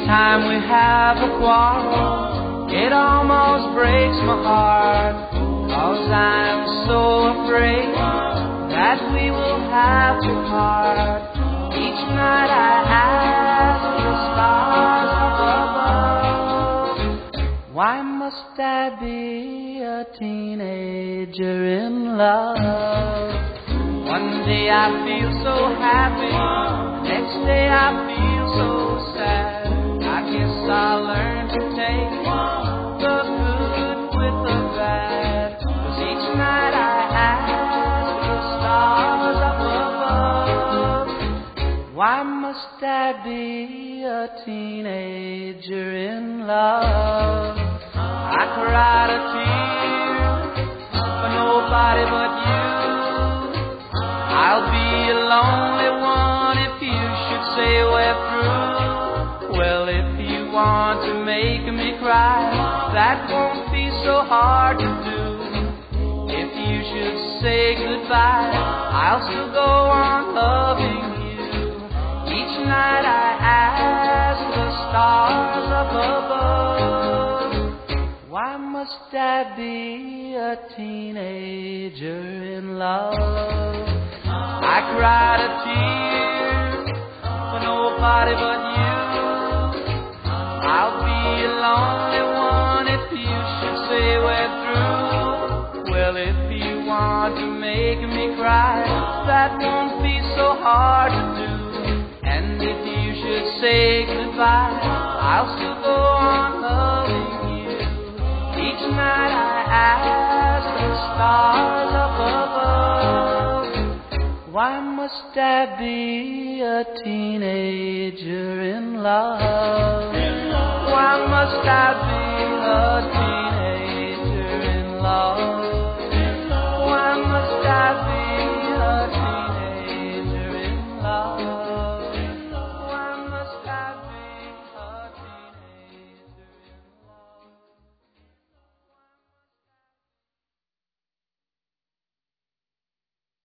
time we have a quarrel, it almost breaks my heart, 'cause I'm so afraid that we will have to part. Each night I ask the stars up above, why must I be a teenager in love? One day I feel so happy, next day I feel so sad. I guess I'll learn to take the good with the bad, 'cause each night I ask the stars up above, why must I be a teenager in love? I cried a tear for nobody but you. I'll be a lonely one if you should say we're through. Well, if you want to make me cry, that won't be so hard to do. If you should say goodbye, I'll still go on loving you. Each night I ask the stars up above, why must I be a teenager in love? I cried a tear for nobody but you. I'll be a lonely one if you should say we're through. Well, if you want to make me cry, that won't be so hard to do. And if you should say goodbye, I'll still go on loving you. Each night I ask the stars up above, why must I be a teenager in love? Why must I be a teenager?